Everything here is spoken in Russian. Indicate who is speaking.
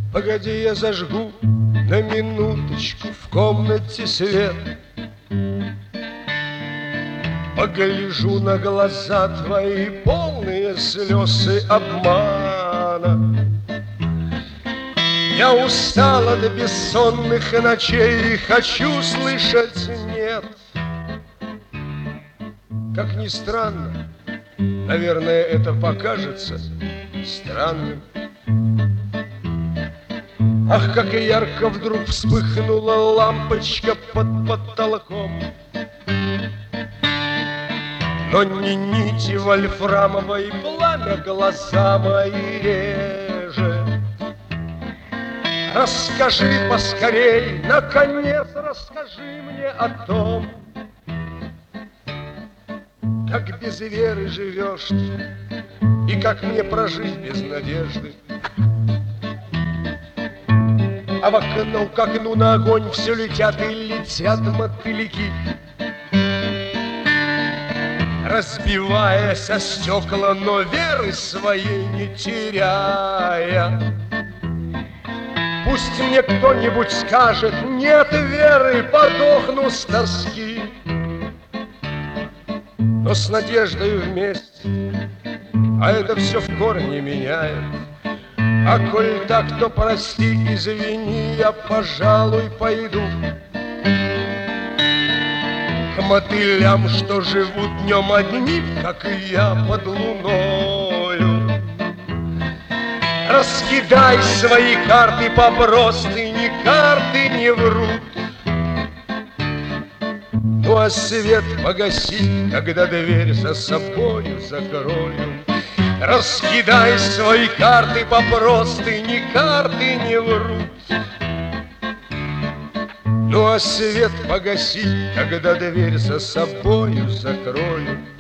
Speaker 1: Погоди, я зажгу на минуточку в комнате свет. Погляжу на глаза твои, полные слез и обмана. Я устал от бессонных ночей и хочу слышать нет. Как ни странно, наверное, это покажется странным. Ах, как ярко вдруг вспыхнула лампочка под потолком. Но не нити вольфрамовой, пламя глаза мои режет. Расскажи поскорей, наконец расскажи мне о том, как без веры живешь ты, и как мне прожить без надежды. А в окно, к окну на огонь все летят и летят мотыльки, разбиваясь о стекла, но веры своей не теряя. Пусть мне кто-нибудь скажет: нет веры, подохну с тоски. Но с надеждой вместе, а это все в корне меняет. А коль так, то прости, извини, я, пожалуй, пойду к мотылям, что живут днем одни, как и я, под луною. Раскидай свои карты по простыне, карты не врут. Ну а свет погаси, когда дверь за собою закрою. Раскидай свои карты по простыне, карты не врут. Ну а свет погаси, когда дверь за собою закрою.